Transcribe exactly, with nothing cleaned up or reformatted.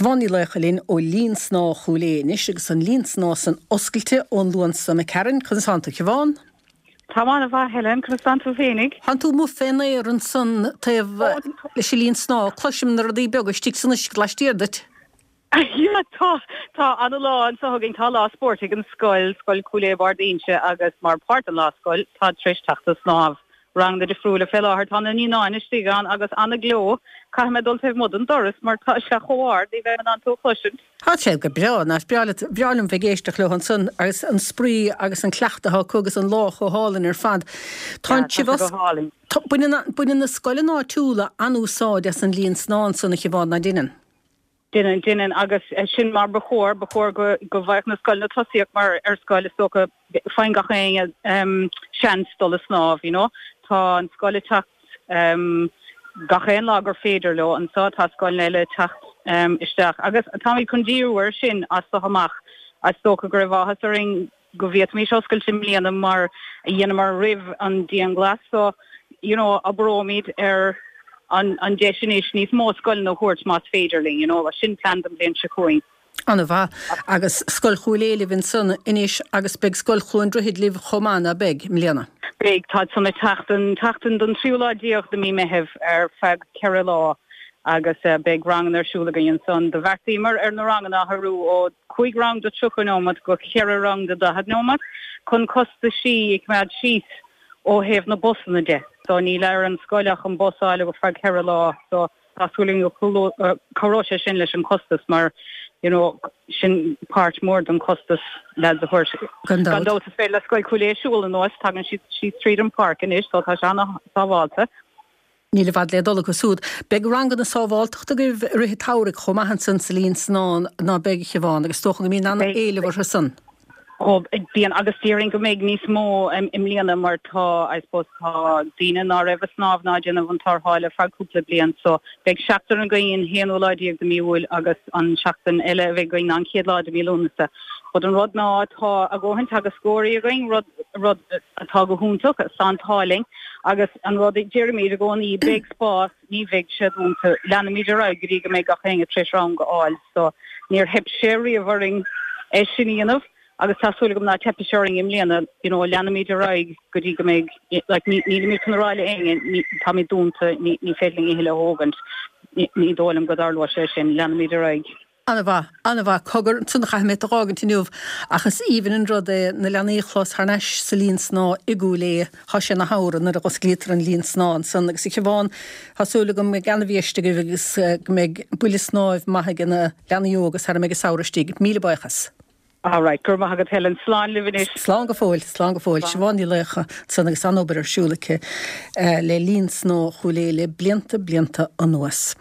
Siobhan Lechalín ó línsná chulénis agus an línsná san oscailte ón luan sa me Karen chun Santa Siobhan. Támána bha Helen chun Santa fénig. Han tú mú féna ar an san taobh leis sé línsná cloisiim na rudaí beag stig san is glastíirdat. Ja, tá tá an lá an sogin tá lá sportig an scoil scoil coolé bardínse agus mar part an lá scoil tá tris tachta snáb rang de defriúle fell áhar tá na ní náine stigan agus anna gló cha me dul teh mod an doras mar tá se choáir dí bheit an tú chluisiint. Tá sé go breá ná brealum bhgéiste chluchan san agus an sprí agus an cleachtatá chugus an lách ó hálinn ar fad. Tá si buine na scoile ná túla anúsáid as an líon snáán sanna Siobhan na dinan. Dinan dinan agus sin mar bechór bechór go go bhaith na scoil na tosíoach mar ar scoil is socha fein gachéin um sean dul a snáb, you know. Tá an scoile tacht um gachéin lágur féidir lo an sá tá scoil leile tacht um isteach agus táí chun díúir sin as sa hamach as socha gur bhachas ar ring go bhíad mí oscail sin mlíana mar a dhéana mar rih an dían glas so you know a brómid ar an an destination níos mó scoil nó chuirt más féidirling, you know, a sin plan am blion se chuing. Anna bha agus scoil chuúléile vin san inis agus beg scoil chuin drohid líh chomána beg mlíana. Beg tá sanna tatan tatan don triúládíoch de mí meheh ar feg ceire lá agus uh, beg rang ar siúlagaíon san de bhetímar ar na rangan a harú ó chuig rang de tuchanómat go ceire rang de da hadnómat chun costa sí ag mead síos ó heh na bosanna de. So ní leir an scoileach an bosáile go feg ceire lá so tásúling go choróise sin leis an costas mar you know, sin part mór don costas le a thuir. Gandó is fé le scoil chuléisiúil an nóis tagan si Streeton Park in is, so tá seanna sábháilte. Níle bhd le dul go súd. Beg rangan na sábháilteachta go ruthe táric chomahan san sa líon snáán ná beg Siobhan agus tócha go mí anna éile bhar san. Oh, bíon agus tíring go méid níos mó um, im líana mar tá I suppose tá dína ná raibh snáb ná déanamh an tartháile fearúpla blian so beag seachtar an gaon héanúláidíag do míúil agus an seachtain eile bheith gaon an chéadláid a mílúnasa. Bud an rud ná tá a ggóhaint agus scóirí a gaon rud rud atá go húntaach a santáling agus an rud ag Jeremy a gcóin í big spás ní bheith siad únta leanna míidir ra gurí go méid gachéin a tris rang go áil so níor heb séirí a bharing é sinníanamh agus tásúla gom ná tepiseoring im líana, you know, leanna míidir raig go dtí go méid like ní ní mí chunráile aige tá mí dúnta ní ní féling i heile hógant ní dólam go darlua sé sin leanna míidir raig. Anna bha anna bha cogur tunna chaimid agágan tíniuh achas íhan an rud na leanaíchlás harneis sa líon sná i gúlé há sé na háran ar agus glítar an líon snáán san agus i Siobhan hasúla go me gan bhíiste go agus go méid buile snáibh maithe gan na leanaíogus har méid saoirtíigh míle baichas. All right, gur maithagad Helen slán livinis. Slán go fóil, slán go fóil. Siobhan Lecha san agus anobar ar siúlacha le líon sná chuléile blianta blianta an nuas.